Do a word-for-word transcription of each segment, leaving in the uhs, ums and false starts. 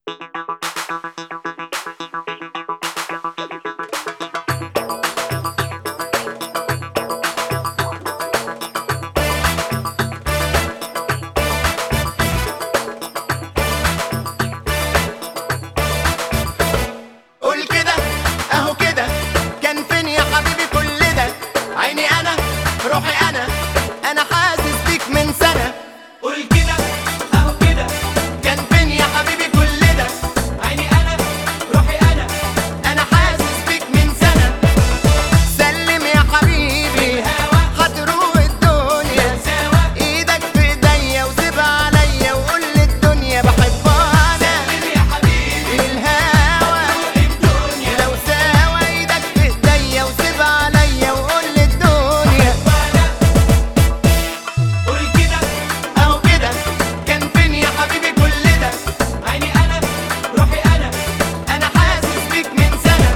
قول كده اهو كده، كان فين يا حبيبي كل ده؟ عيني انا روحي انا انا حاسس بيك من سنة. قول كده اهو كده، كان فين يا حبيبي كل ده؟ عيني انا روحي انا انا حاسس بيك من سنة. سلم يا حبيبي هتروق الدنيا، ايدك في ايديا وسيبها عليا وقول للدنيا بحبها انا. سلم يا حبيبي للهوا لو ساوى، ايدك في ايديا وسيبها عليا وقول للدنيا. قول كده اهو كده، كان فين يا حبيبي كل ده؟ عيني انا روحي انا انا حاسس بيك من سنة.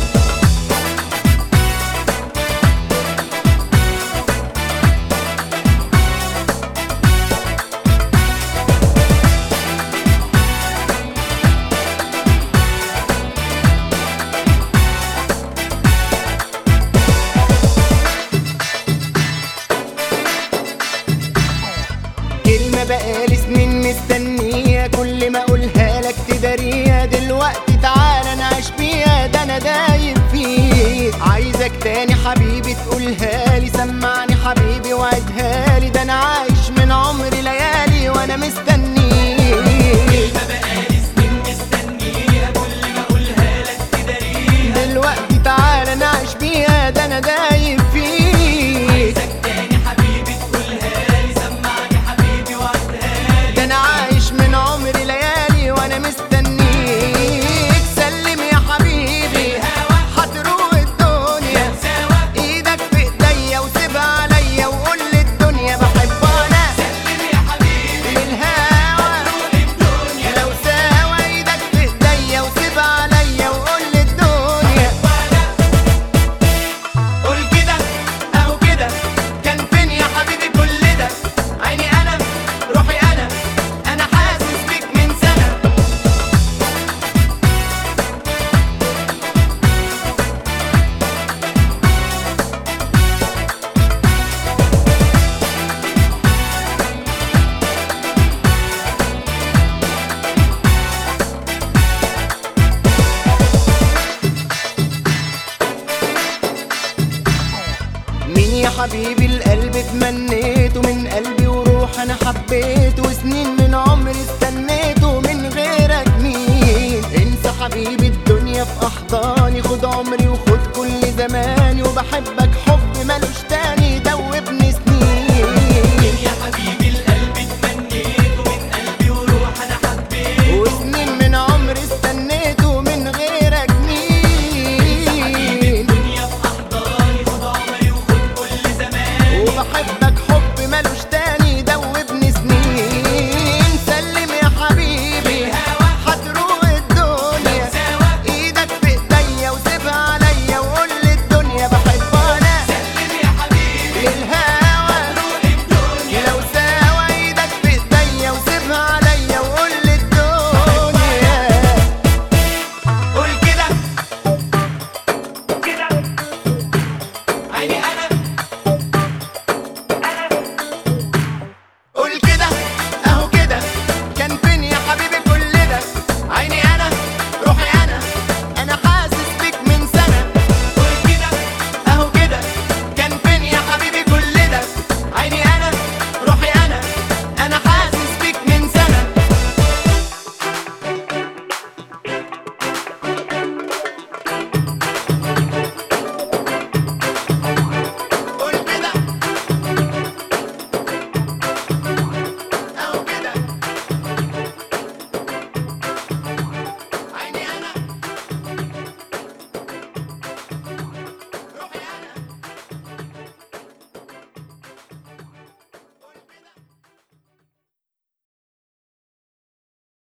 كلمة بقالي سنين مستنية، كل ما اقولها لك تداريها. دلوقتي تعالى نعيش بيها، ده انا دايب فيك. عايزك تاني حبيبي تقولها لي، سمعني حبيبي وعدها لي. ده انا عايش من عمري ليالي وانا مستنيك. كلمة بقالي سنين مستنية، كل ما اقولها لك تداريها. دلوقتي تعالى نعيش بيها، ده انا دايب فيك. ده انا عايش من عمري ليالي وانا مستنيك. سلم يا حبيبي هتروق الدنيا، ايدك في ايديا وسيبها عليا وقول للدنيا بحبها انا. سلم يا حبيبي للهوا لو ساوى، ايدك في ايديا وسيبها عليا وقول للدنيا. قول كده اهو كده، كان فين يا حبيبي كل ده؟ عيني انا روحي انا انا حاسس بيك من سنة. مين يا حبيبي القلب اتمنيته؟ من قلبي وروح انا حبيته، وسنين من عمري استنيته. من غيرك مين؟ انسى حبيبي الدنيا في احضاني، خد عمري وخد كل زماني، وبحبك